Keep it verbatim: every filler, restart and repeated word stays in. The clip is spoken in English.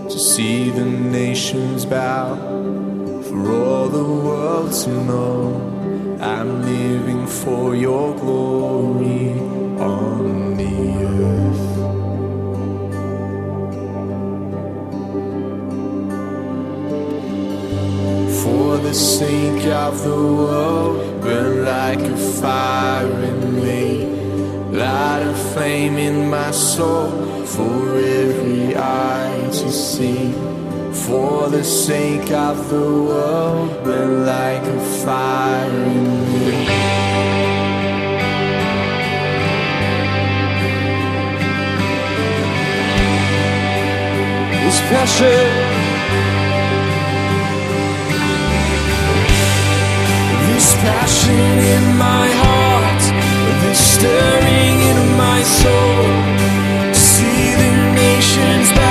to see the nations bow, for all the world to know I'm living for your glory on the earth. For the sake of the world, burn like a fire in me, light a flame in my soul for every eye to see. For the sake of the world, burn like a fire in me. This passion, this passion in my heart, this stirring in my soul, see the nations bow.